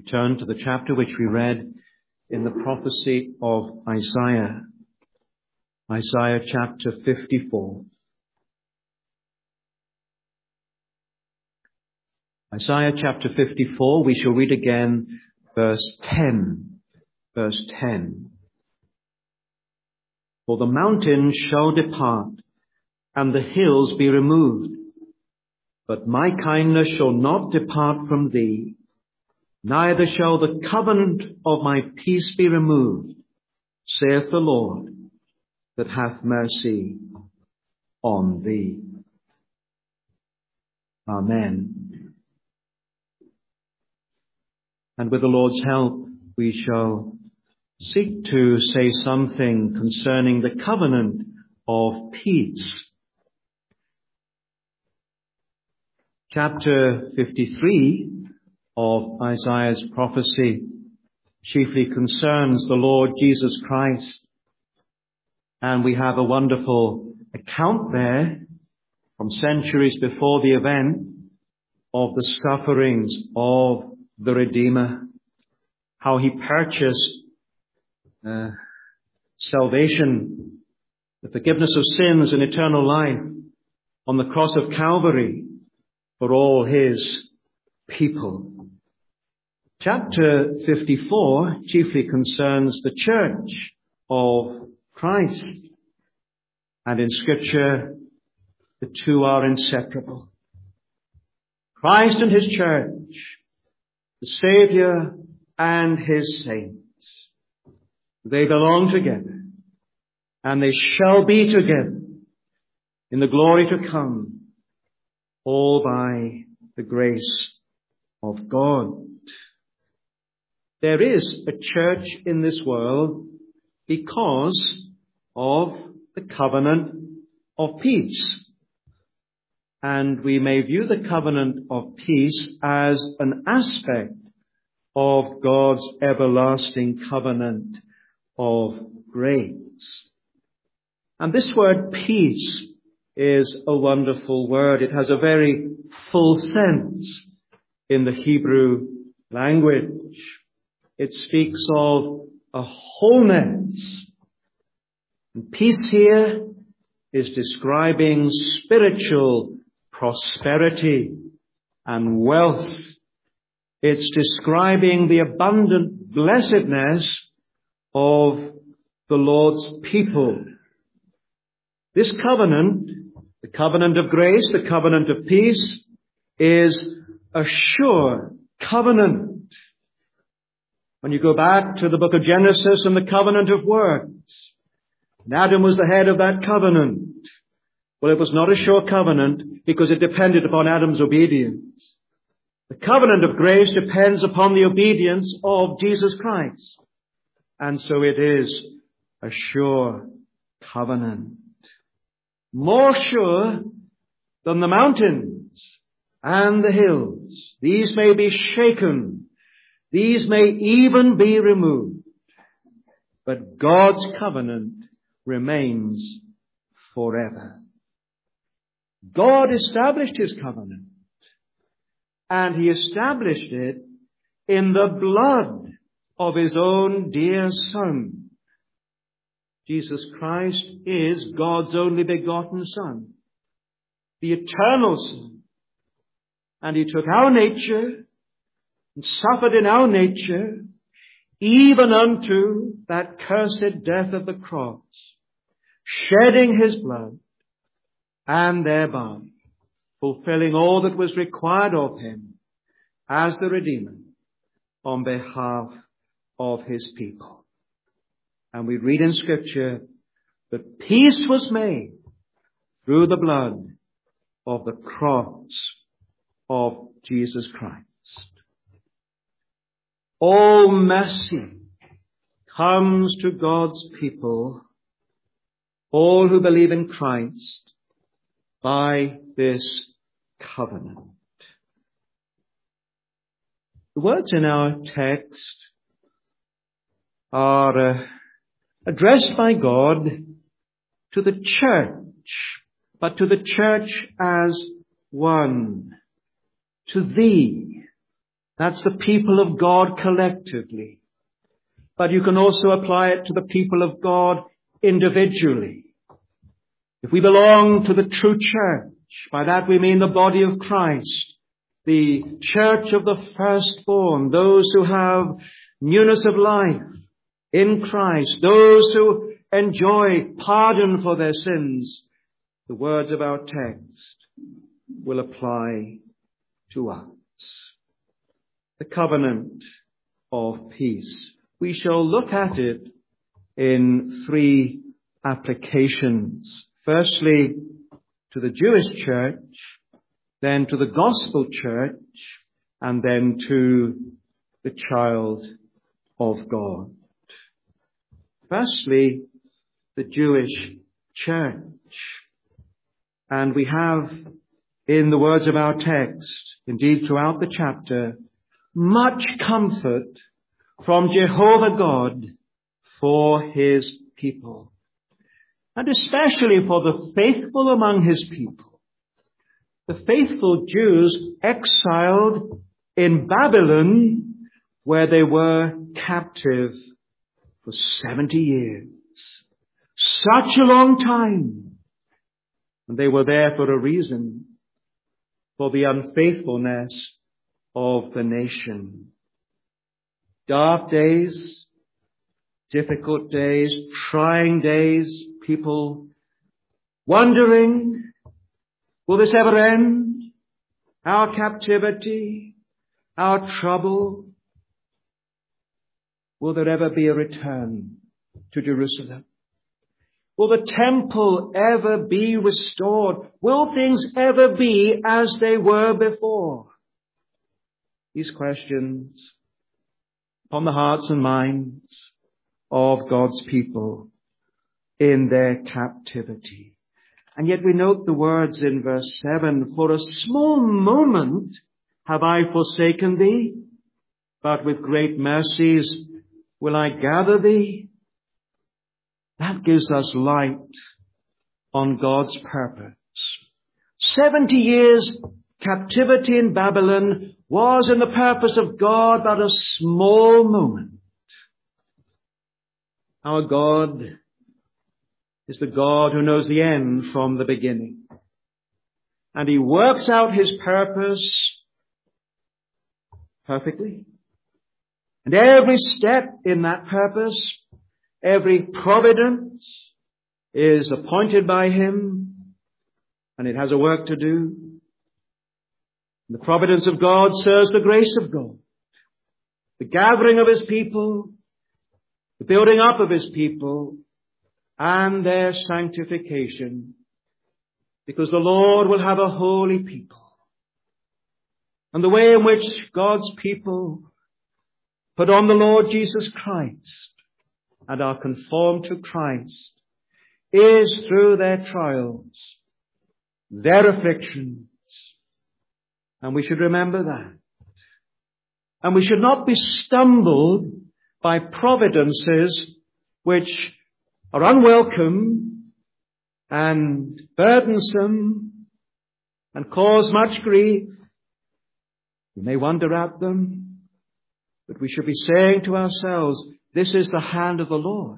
Turn to the chapter which we read in the prophecy of Isaiah. Isaiah chapter 54. Isaiah chapter 54, we shall read again verse 10. Verse 10. For the mountains shall depart, and the hills be removed. But my kindness shall not depart from thee, neither shall the covenant of my peace be removed, saith the Lord, that hath mercy on thee. Amen. And with the Lord's help, we shall seek to say something concerning the covenant of peace. Chapter 53 of Isaiah's prophecy chiefly concerns the Lord Jesus Christ. And we have a wonderful account there from centuries before the event of the sufferings of the Redeemer, how he purchased salvation, the forgiveness of sins and eternal life on the cross of Calvary for all his people. Chapter 54 chiefly concerns the church of Christ. And in Scripture, the two are inseparable. Christ and his church, the Savior and his saints. They belong together, and they shall be together in the glory to come, all by the grace of God. There is a church in this world because of the covenant of peace. And we may view the covenant of peace as an aspect of God's everlasting covenant of grace. And this word peace is a wonderful word. It has a very full sense in the Hebrew language. It speaks of a wholeness. And peace here is describing spiritual prosperity and wealth. It's describing the abundant blessedness of the Lord's people. This covenant, the covenant of grace, the covenant of peace, is a sure covenant. When you go back to the book of Genesis and the covenant of works, and Adam was the head of that covenant. Well, it was not a sure covenant because it depended upon Adam's obedience. The covenant of grace depends upon the obedience of Jesus Christ. And so it is a sure covenant. More sure than the mountains and the hills. These may be shaken. These may even be removed. But God's covenant remains forever. God established his covenant, and he established it in the blood of his own dear Son. Jesus Christ is God's only begotten Son, the eternal Son. And he took our nature and suffered in our nature, even unto that cursed death of the cross, shedding his blood, and thereby fulfilling all that was required of him as the Redeemer on behalf of his people. And we read in Scripture that peace was made through the blood of the cross of Jesus Christ. All mercy comes to God's people, all who believe in Christ, by this covenant. The words in our text are addressed by God to the church, but to the church as one, to thee, That's the people of God collectively. But you can also apply it to the people of God individually. If we belong to the true church, by that we mean the body of Christ, the church of the firstborn, those who have newness of life in Christ, those who enjoy pardon for their sins, the words of our text will apply to us. The covenant of peace. We shall look at it in three applications. Firstly, to the Jewish church, then to the gospel church, and then to the child of God. Firstly, the Jewish church. And we have, in the words of our text, indeed throughout the chapter, much comfort from Jehovah God for his people, and especially for the faithful among his people. The faithful Jews exiled in Babylon, where they were captive for 70 years. Such a long time. And they were there for a reason, for the unfaithfulness of the nation. Dark days, difficult days, trying days, people wondering, will this ever end? Our captivity, our trouble. Will there ever be a return to Jerusalem? Will the temple ever be restored? Will things ever be as they were before? These questions upon the hearts and minds of God's people in their captivity. And yet we note the words in verse 7, for a small moment have I forsaken thee, but with great mercies will I gather thee. That gives us light on God's purpose. 70 years captivity in Babylon was in the purpose of God but a small moment. Our God is the God who knows the end from the beginning. And he works out his purpose perfectly. And every step in that purpose, every providence is appointed by him, and it has a work to do. The providence of God serves the grace of God, the gathering of his people, the building up of his people, and their sanctification, because the Lord will have a holy people. And the way in which God's people put on the Lord Jesus Christ and are conformed to Christ is through their trials, their afflictions. And we should remember that. And we should not be stumbled by providences which are unwelcome and burdensome and cause much grief. We may wonder at them, but we should be saying to ourselves, this is the hand of the Lord.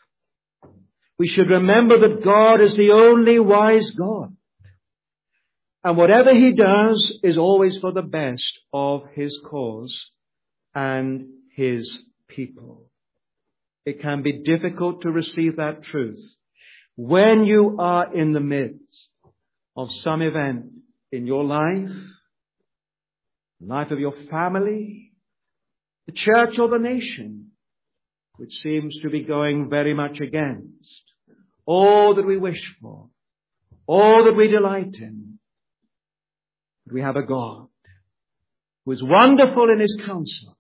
We should remember that God is the only wise God. And whatever he does is always for the best of his cause and his people. It can be difficult to receive that truth when you are in the midst of some event in your life, the life of your family, the church or the nation, which seems to be going very much against all that we wish for, all that we delight in. We have a God who is wonderful in his counsel,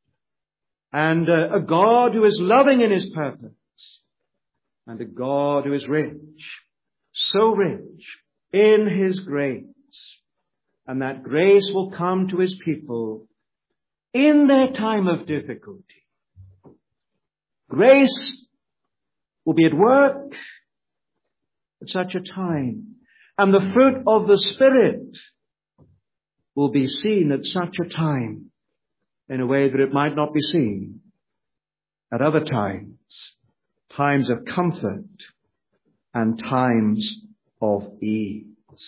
and a God who is loving in his purpose, and a God who is rich, so rich in his grace, and that grace will come to his people in their time of difficulty. Grace will be at work at such a time, and the fruit of the Spirit will be seen at such a time in a way that it might not be seen. At other times, times of comfort and times of ease.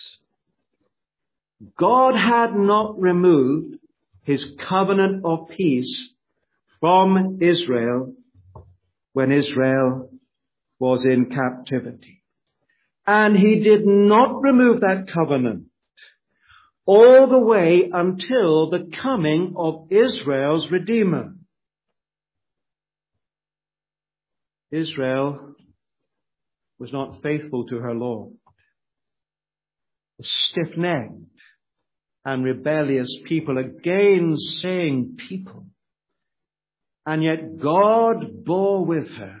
God had not removed his covenant of peace from Israel when Israel was in captivity. And he did not remove that covenant all the way until the coming of Israel's Redeemer. Israel was not faithful to her Lord. A stiff-necked and rebellious people, a gainsaying people. And yet God bore with her.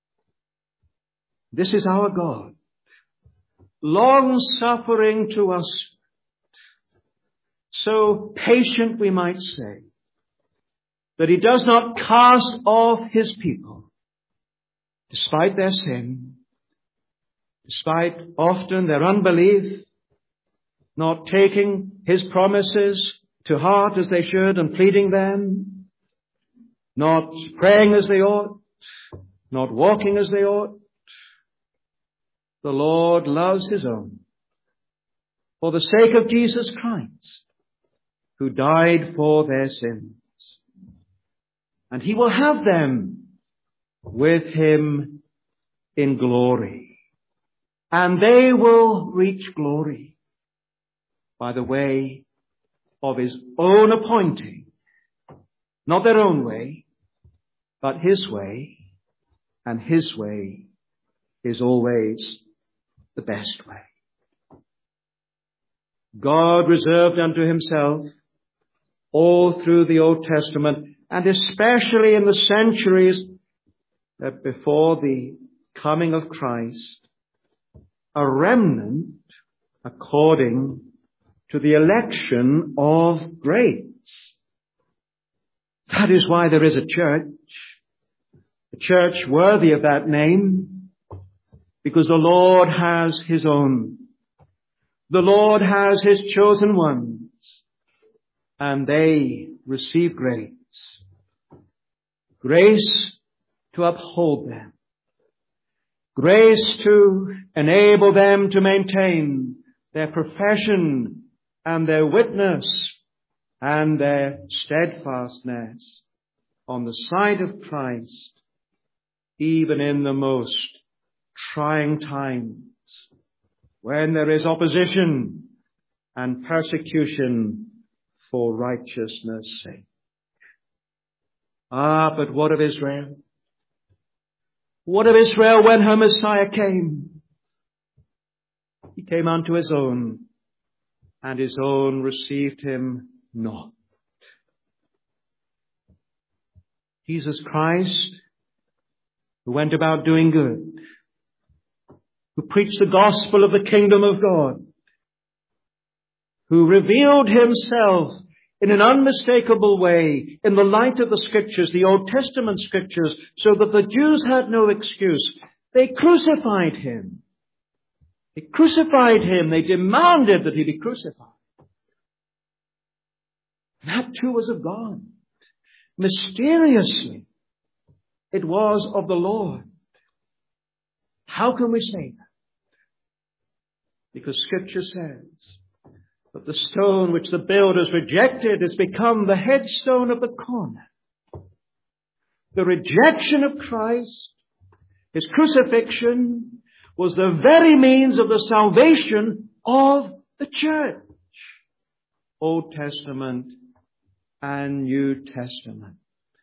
This is our God, long-suffering to us, so patient, we might say, that he does not cast off his people, despite their sin, despite often their unbelief, not taking his promises to heart as they should and pleading them, not praying as they ought, not walking as they ought. The Lord loves his own for the sake of Jesus Christ, who died for their sins. And he will have them with him in glory. And they will reach glory by the way of his own appointing. Not their own way, but his way. And his way is always the best way. God reserved unto himself all through the Old Testament, and especially in the centuries that before the coming of Christ, a remnant according to the election of grace. That is why there is a church worthy of that name, because the Lord has his own. The Lord has his chosen ones, and they receive grace. Grace to uphold them. Grace to enable them to maintain their profession and their witness and their steadfastness on the side of Christ, even in the most trying times, when there is opposition and persecution for righteousness' sake. But what of Israel? What of Israel when her Messiah came? He came unto his own, and his own received him not. Jesus Christ, who went about doing good, who preached the gospel of the kingdom of God, who revealed himself in an unmistakable way in the light of the Scriptures, the Old Testament Scriptures, so that the Jews had no excuse. They crucified him. They crucified him. They demanded that he be crucified. That too was of God. Mysteriously, it was of the Lord. How can we say that? Because Scripture says that the stone which the builders rejected has become the headstone of the corner. The rejection of Christ, his crucifixion, was the very means of the salvation of the church. Old Testament and New Testament.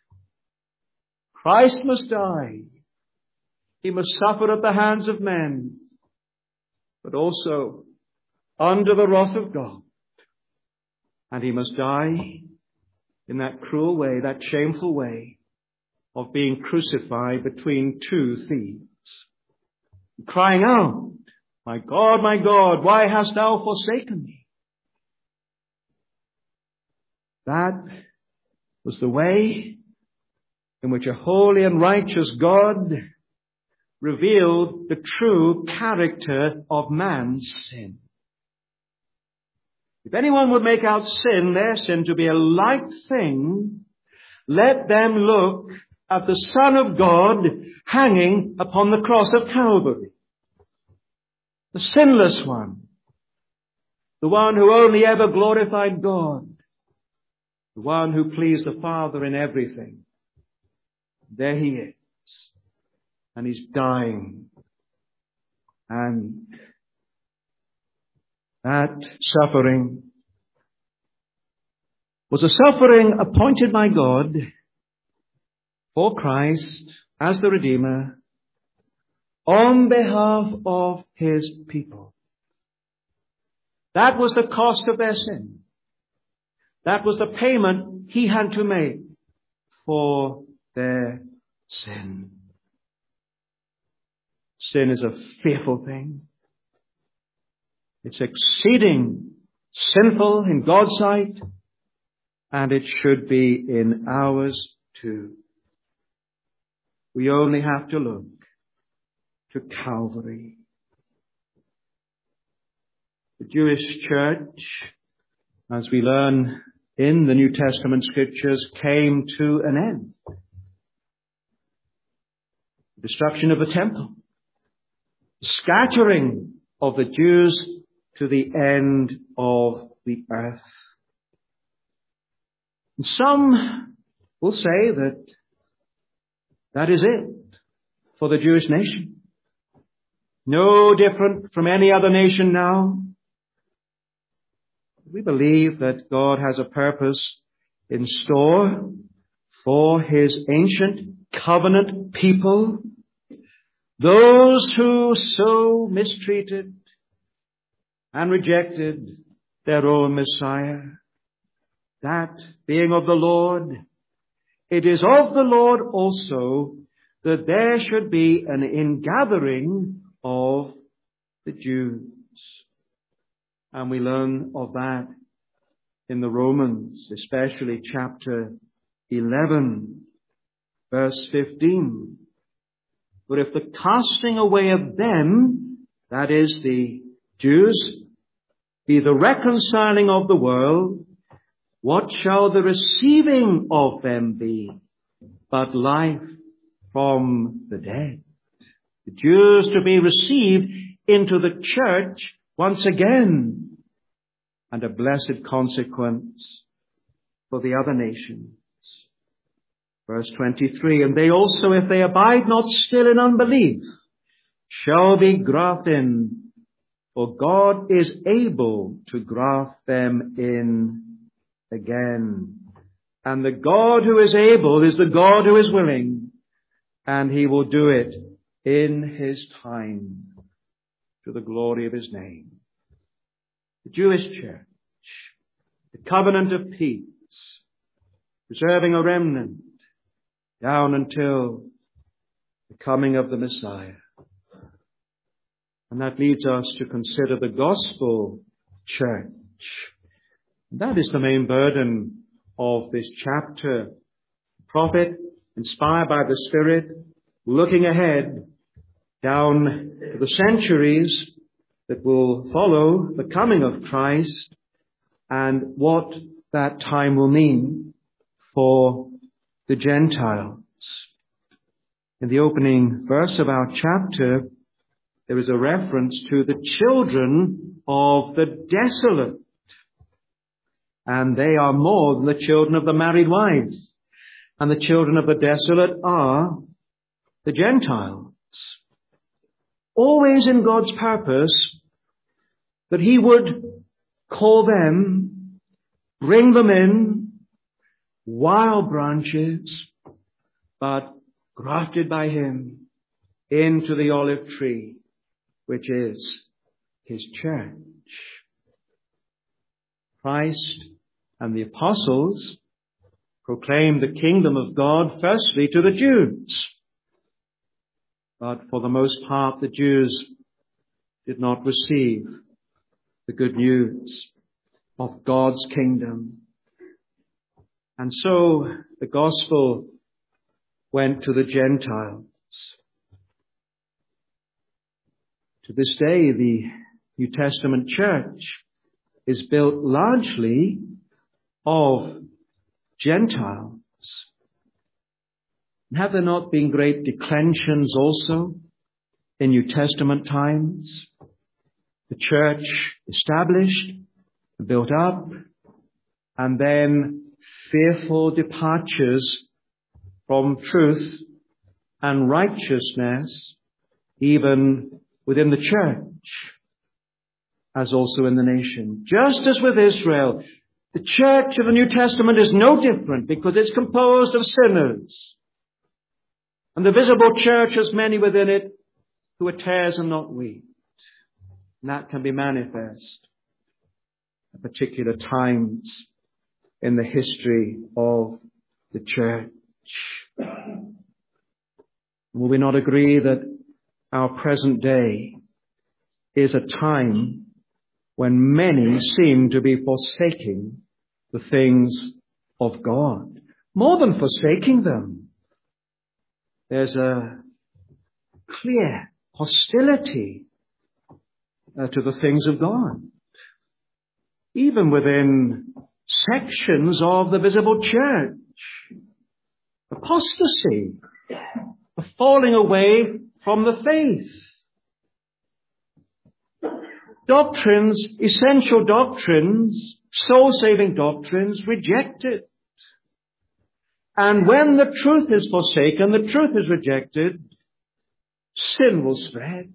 Christ must die. He must suffer at the hands of men, but also under the wrath of God. And he must die in that cruel way, that shameful way of being crucified between two thieves, crying out, my God, why hast thou forsaken me? That was the way in which a holy and righteous God revealed the true character of man's sin. If anyone would make out sin, their sin, to be a light thing let them look at the Son of God hanging upon the cross of Calvary. The sinless one. The one who only ever glorified God. The one who pleased the Father in everything. There he is. And he's dying. And that suffering was a suffering appointed by God for Christ as the Redeemer on behalf of his people. That was the cost of their sin. That was the payment he had to make for their sin. Sin is a fearful thing. It's exceeding sinful in God's sight, and it should be in ours too. We only have to look to Calvary. The Jewish church, as we learn in the New Testament scriptures, came to an end. The destruction of the temple. The scattering of the Jews to the end of the earth. And some will say that that is it for the Jewish nation. No different from any other nation now. We believe that God has a purpose in store for his ancient covenant people. Those who so mistreated and rejected their own Messiah. That being of the Lord, it is of the Lord also that there should be an ingathering of the Jews. And we learn of that in the Romans, especially chapter 11, verse 15. But if the casting away of them, that is the Jews, be the reconciling of the world, what shall the receiving of them be but life from the dead? The Jews to be received into the church once again, and a blessed consequence for the other nations. Verse 23, and they also, if they abide not still in unbelief, shall be grafted in, for God is able to graft them in again. And the God who is able is the God who is willing, and he will do it in his time to the glory of his name. The Jewish church, the covenant of peace, preserving a remnant down until the coming of the Messiah. And that leads us to consider the gospel church. That is the main burden of this chapter. The prophet, inspired by the Spirit, looking ahead down to the centuries that will follow the coming of Christ and what that time will mean for the Gentiles. In the opening verse of our chapter, there is a reference to the children of the desolate. And they are more than the children of the married wives. And the children of the desolate are the Gentiles. Always in God's purpose that he would call them, bring them in, wild branches, but grafted by him into the olive tree, which is his church. Christ and the apostles proclaimed the kingdom of God firstly to the Jews. But for the most part, the Jews did not receive the good news of God's kingdom. And so the gospel went to the Gentiles. To this day, the New Testament church is built largely of Gentiles. Have there not been great declensions also in New Testament times? The church established, built up, and then fearful departures from truth and righteousness, even within the church, as also in the nation. Just as with Israel, the church of the New Testament is no different because it's composed of sinners. And the visible church has many within it who are tares and not wheat. And that can be manifest at particular times in the history of the church. Will we not agree that our present day is a time when many seem to be forsaking the things of God? More than forsaking them, there's a clear hostility to the things of God. Even within sections of the visible church. Apostasy. A falling away from the faith. Doctrines, essential doctrines, soul-saving doctrines, rejected. And when the truth is forsaken, the truth is rejected, sin will spread.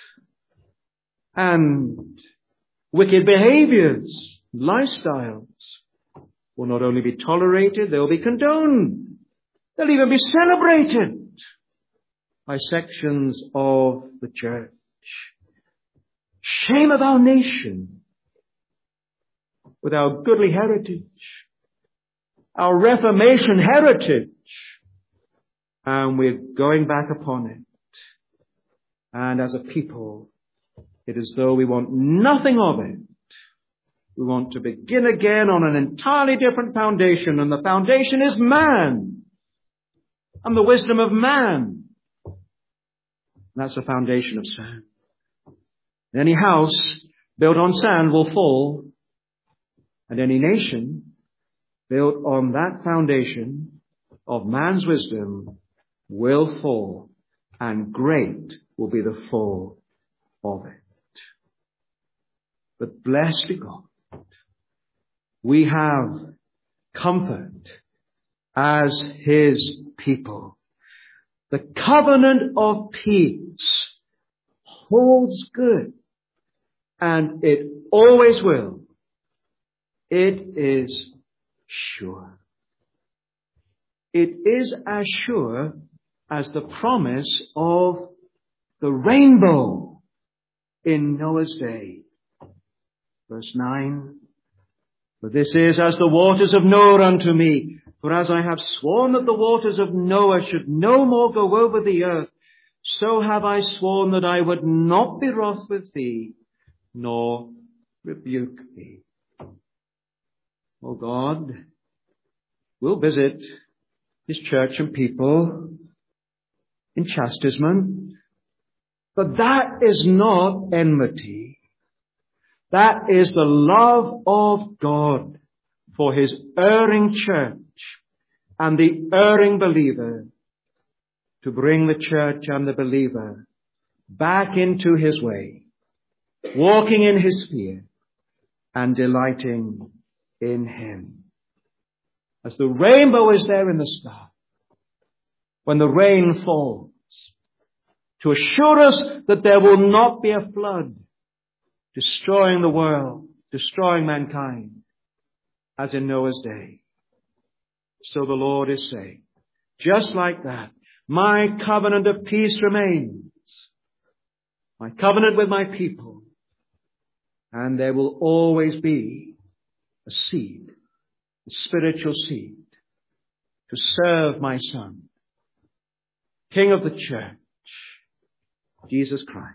And wicked behaviors, lifestyles will not only be tolerated, they will be condoned. They'll even be celebrated by sections of the church. Shame of our nation with our goodly heritage, our Reformation heritage, and we're going back upon it. And as a people, it is though we want nothing of it. We want to begin again on an entirely different foundation, and the foundation is man and the wisdom of man. And that's the foundation of sand. Any house built on sand will fall, and any nation built on that foundation of man's wisdom will fall, and great will be the fall of it. But blessed be God, we have comfort as His people. The covenant of peace holds good, and it always will. It is sure. It is as sure as the promise of the rainbow in Noah's day. Verse 9, for this is as the waters of Noah unto me. For as I have sworn that the waters of Noah should no more go over the earth, so have I sworn that I would not be wroth with thee, nor rebuke thee. O God will visit His church and people in chastisement, but that is not enmity. That is the love of God for His erring church and the erring believer, to bring the church and the believer back into His way, walking in His fear and delighting in Him. As the rainbow is there in the sky, when the rain falls, to assure us that there will not be a flood destroying the world, destroying mankind, as in Noah's day. So the Lord is saying, just like that, my covenant of peace remains. My covenant with my people. And there will always be a seed, a spiritual seed, to serve my Son, King of the church, Jesus Christ.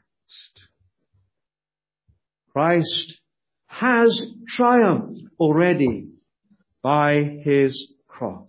Christ has triumphed already by His cross.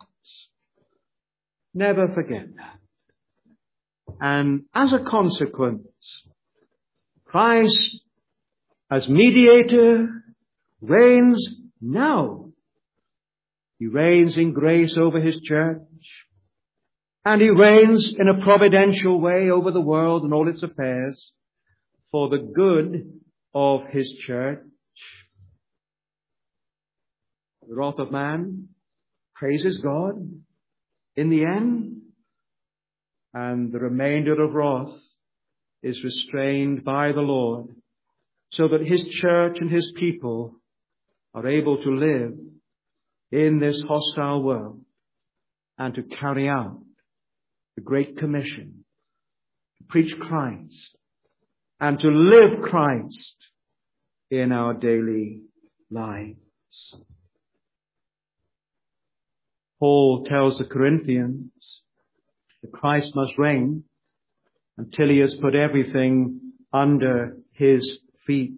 Never forget that. And as a consequence, Christ, as mediator, reigns now. He reigns in grace over His church, And he reigns in a providential way over the world and all its affairs for the good of his church. The wrath of man praises God in the end, and the remainder of wrath is restrained by the Lord, so that his church and his people are able to live in this hostile world and to carry out the Great Commission, to preach Christ and to live Christ in our daily lives. Paul tells the Corinthians that Christ must reign until he has put everything under his feet,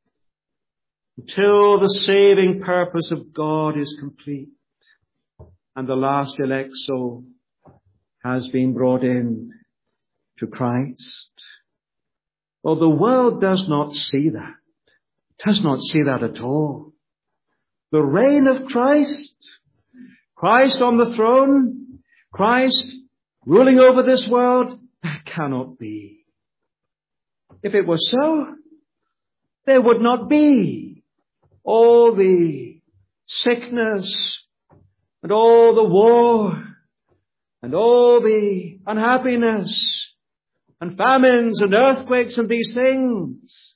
until the saving purpose of God is complete and the last elect soul has been brought in to Christ. Well, the world does not see that. Does not see that at all. The reign of Christ, Christ on the throne, Christ ruling over this world, that cannot be. If it was so, there would not be all the sickness and all the war and all the unhappiness and famines and earthquakes and these things.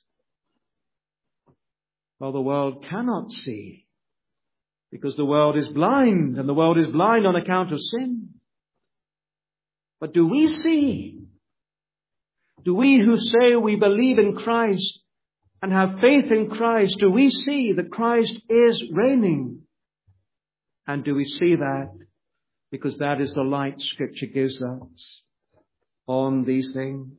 Well, the world cannot see because the world is blind, and the world is blind on account of sin. But do we see? Do we who say we believe in Christ and have faith in Christ, do we see that Christ is reigning? And do we see that because that is the light Scripture gives us on these things?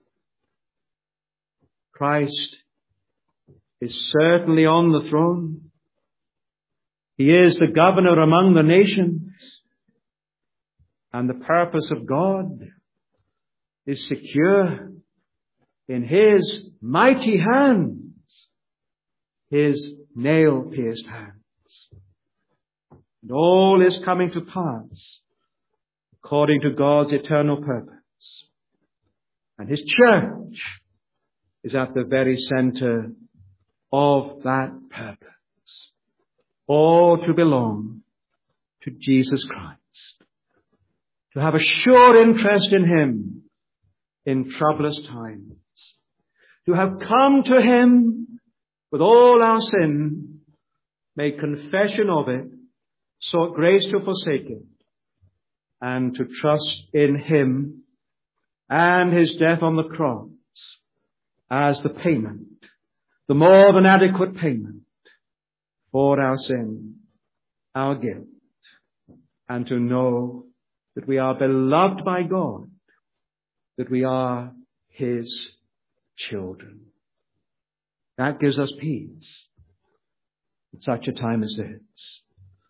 Christ is certainly on the throne. He is the governor among the nations. And the purpose of God is secure in his mighty hands, his nail-pierced hands. And all is coming to pass according to God's eternal purpose. And his church is at the very center of that purpose. All to belong to Jesus Christ. To have a sure interest in him in troublous times. To have come to him with all our sin, make confession of it, sought grace to forsake it, and to trust in him and his death on the cross as the payment, the more than adequate payment for our sin, our guilt, and to know that we are beloved by God, that we are his children. That gives us peace at such a time as this.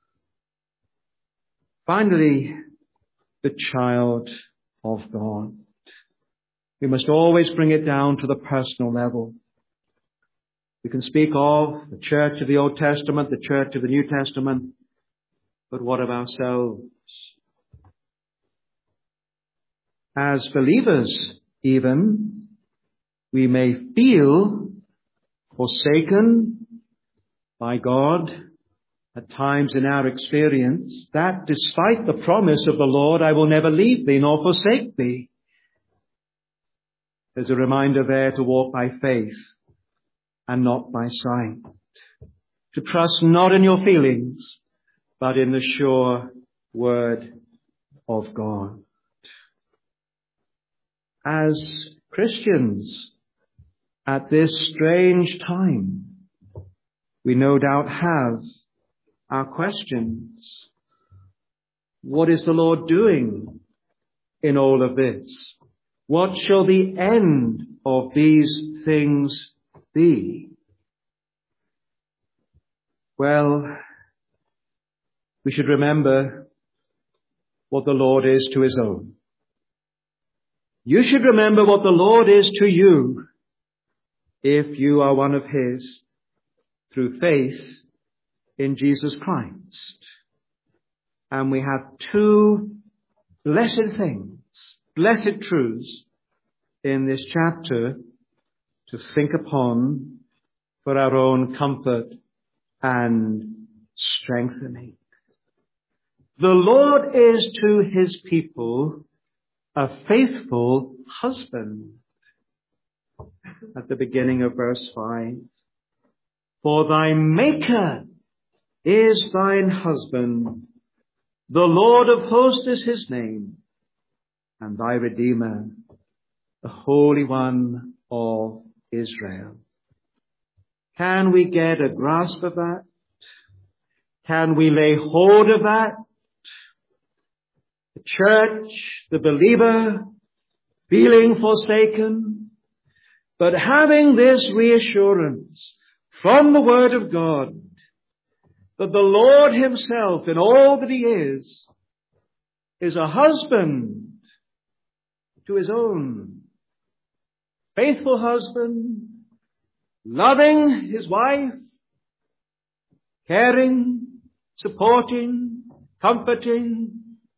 Finally, the child of God. We must always bring it down to the personal level. We can speak of the church of the Old Testament, the church of the New Testament, but what of ourselves? As believers, even, we may feel forsaken by God at times in our experience, that despite the promise of the Lord, I will never leave thee nor forsake thee. There's a reminder there to walk by faith and not by sight. To trust not in your feelings, but in the sure word of God. As Christians, at this strange time, we no doubt have our questions. What is the Lord doing in all of this? What shall the end of these things be? Well, we should remember what the Lord is to his own. You should remember what the Lord is to you if you are one of his through faith in Jesus Christ. And we have two blessed things, blessed truths in this chapter to think upon for our own comfort and strengthening. The Lord is to his people a faithful husband. At the beginning of verse 5, for thy Maker is thine husband, the Lord of hosts is his name, and thy Redeemer, the Holy One of Israel. Can we get a grasp of that? Can we lay hold of that? The church, the believer, feeling forsaken, but having this reassurance from the Word of God that the Lord himself in all that he is a husband to his own. Faithful husband, loving his wife, caring, supporting, comforting,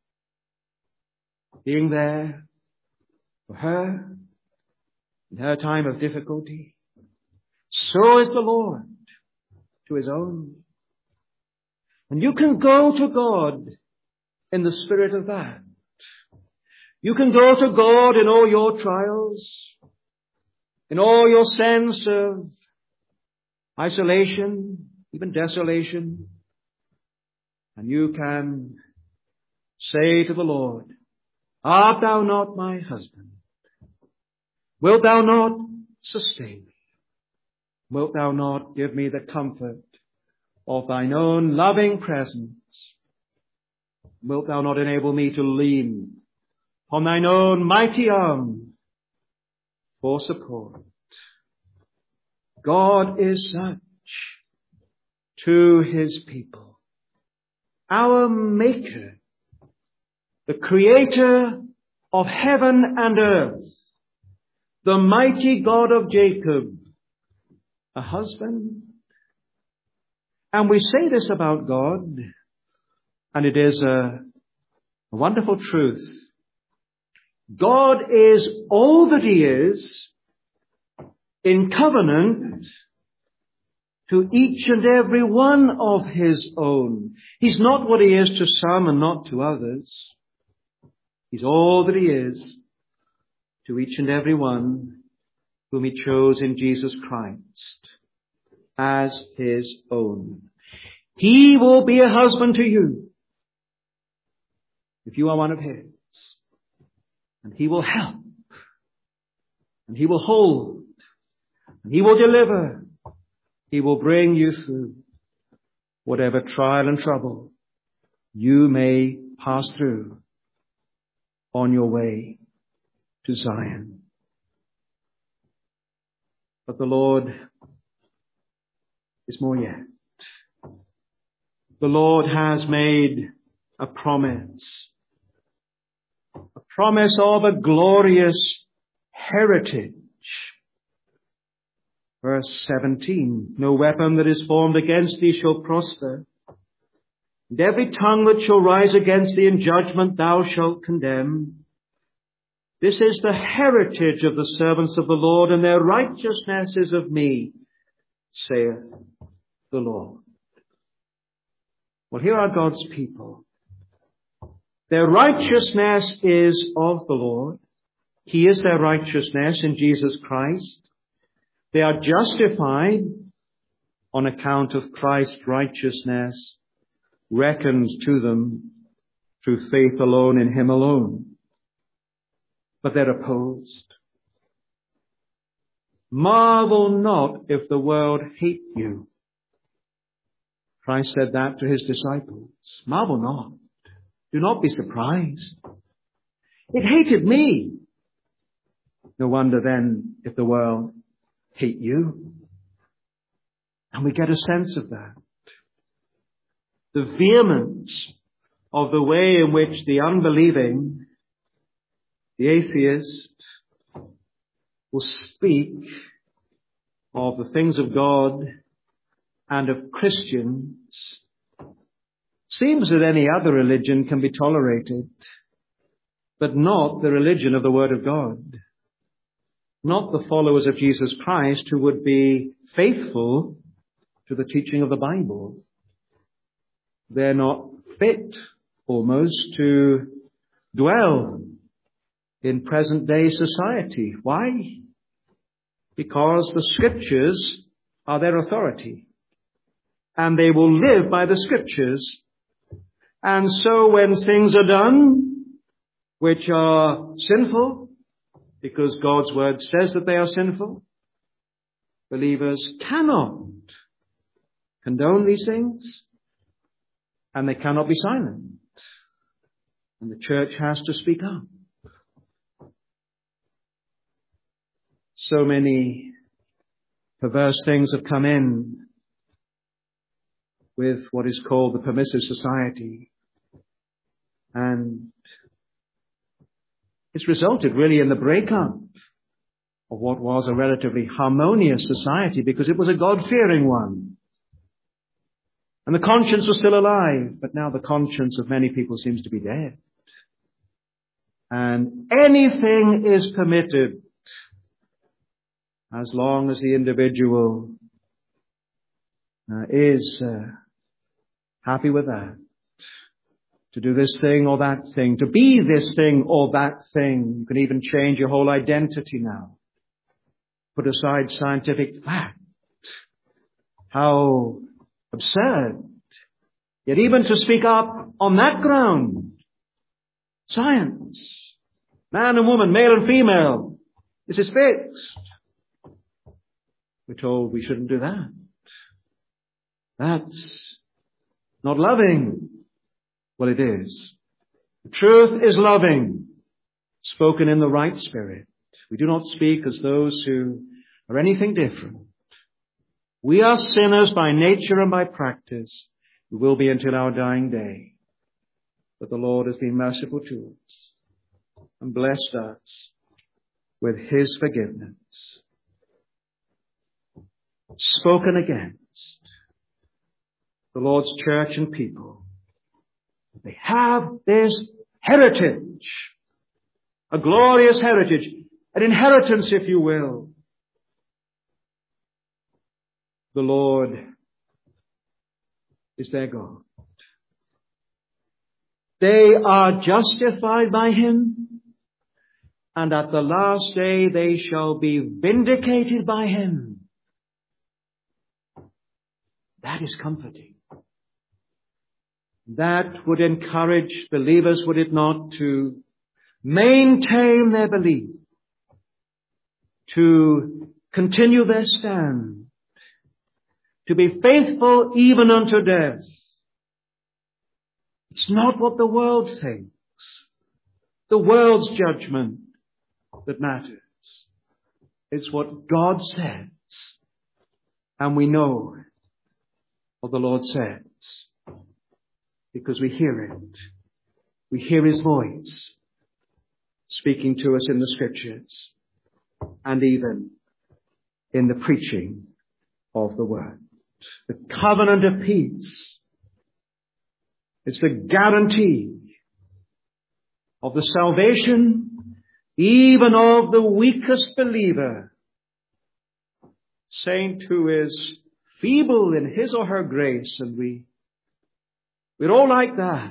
being there for her in her time of difficulty. So is the Lord to his own. And you can go to God in the spirit of that. You can go to God in all your trials, in all your sense of isolation, even desolation. And you can say to the Lord, art thou not my husband? Wilt thou not sustain me? Wilt thou not give me the comfort of thine own loving presence? Wilt thou not enable me to lean on thine own mighty arm for support? God is such to his people. Our Maker, the Creator of heaven and earth, the mighty God of Jacob, a husband. And we say this about God, and it is a wonderful truth. God is all that he is in covenant to each and every one of his own. He's not what he is to some and not to others. He's all that he is to each and every one whom he chose in Jesus Christ as his own. He will be a husband to you if you are one of his. And he will help. And he will hold. And he will deliver. He will bring you through whatever trial and trouble you may pass through on your way to Zion. But the Lord is more yet. The Lord has made a promise of a glorious heritage. Verse 17, no weapon that is formed against thee shall prosper, and every tongue that shall rise against thee in judgment thou shalt condemn. This is the heritage of the servants of the Lord, and their righteousness is of me, saith the Lord. Well, here are God's people. Their righteousness is of the Lord. He is their righteousness in Jesus Christ. They are justified on account of Christ's righteousness reckoned to them through faith alone in him alone. But they're opposed. Marvel not if the world hate you. Christ said that to his disciples. Marvel not. Do not be surprised. It hated me. No wonder then if the world hate you. And we get a sense of that. The vehemence of the way in which the unbelieving, the atheist, will speak of the things of God and of Christians seems that any other religion can be tolerated. but not the religion of the Word of God. Not the followers of Jesus Christ who would be faithful to the teaching of the Bible. They're not fit, almost, to dwell in present-day society. Why? Because the Scriptures are their authority, and they will live by the Scriptures. And so when things are done which are sinful, because God's Word says that they are sinful, believers cannot condone these things, and they cannot be silent. And the church has to speak up. So many perverse things have come in with what is called the permissive society. And it's resulted really in the breakup of what was a relatively harmonious society, because it was a God-fearing one. And the conscience was still alive, but now the conscience of many people seems to be dead. And anything is permitted as long as the individual is happy with that. To do this thing or that thing, to be this thing or that thing. You can even change your whole identity now. Put aside scientific fact. How absurd. Yet even to speak up on that ground, science, man and woman, male and female, this is fixed. We're told we shouldn't do that. That's not loving. Well, it is. The truth is loving, spoken in the right spirit. We do not speak as those who are anything different. We are sinners by nature and by practice. We will be until our dying day. But the Lord has been merciful to us and blessed us with His forgiveness. Spoken against the Lord's church and people. They have this heritage, a glorious heritage, an inheritance, if you will. The Lord is their God. They are justified by Him, and at the last day they shall be vindicated by Him. That is comforting. That would encourage believers, would it not, to maintain their belief, to continue their stand, to be faithful even unto death. It's not what the world thinks, the world's judgment that matters. It's what God says. And we know what the Lord says, because we hear it. We hear His voice speaking to us in the Scriptures and even in the preaching of the Word. The covenant of peace. It's the guarantee of the salvation even of the weakest believer, saint who is feeble in his or her grace, and we're all like that.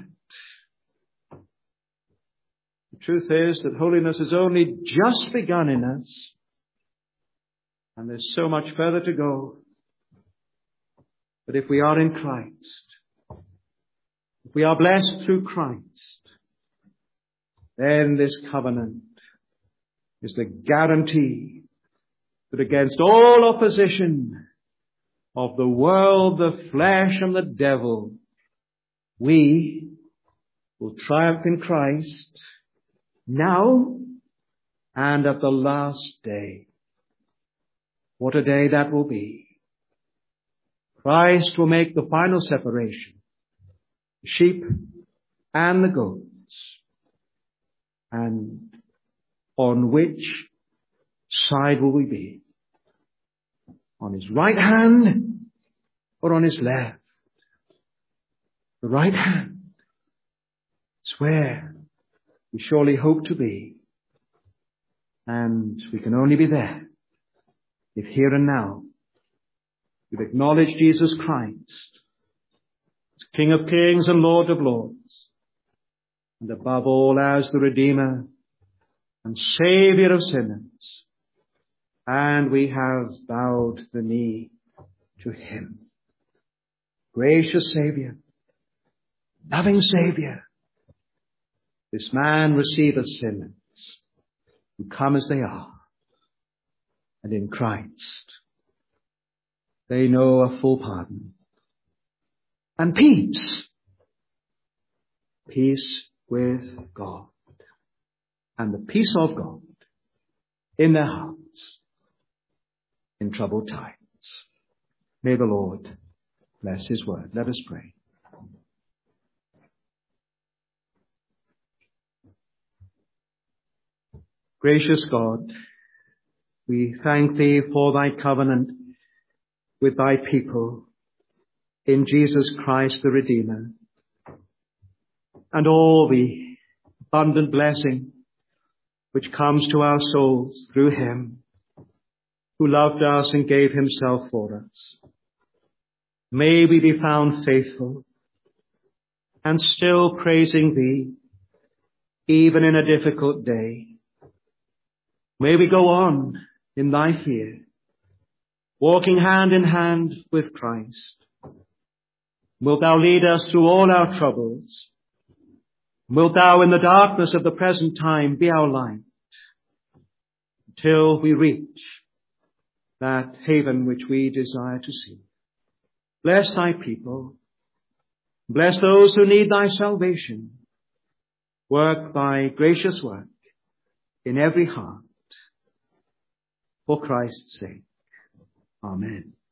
The truth is that holiness has only just begun in us, and there's so much further to go. But if we are in Christ, if we are blessed through Christ, then this covenant is the guarantee that against all opposition of the world, the flesh, and the devil, we will triumph in Christ now and at the last day. What a day that will be. Christ will make the final separation, the sheep and the goats. And on which side will we be? On His right hand or on His left? The right hand is where we surely hope to be. And we can only be there if here and now we've acknowledged Jesus Christ as King of Kings and Lord of Lords, and above all as the Redeemer and Saviour of sinners. And we have bowed the knee to him. Gracious Saviour, loving Saviour, this man receiveth sinners who come as they are, and in Christ they know a full pardon and peace. Peace with God, and the peace of God in their hearts in troubled times. May the Lord bless his word. Let us pray. Gracious God, we thank thee for thy covenant with thy people in Jesus Christ the Redeemer, and all the abundant blessing which comes to our souls through him who loved us and gave himself for us. May we be found faithful and still praising thee, even in a difficult day. May we go on in thy fear, walking hand in hand with Christ. Wilt thou lead us through all our troubles? Wilt thou in the darkness of the present time be our light, till we reach that haven which we desire to see. Bless thy people. Bless those who need thy salvation. Work thy gracious work in every heart. For Christ's sake. Amen.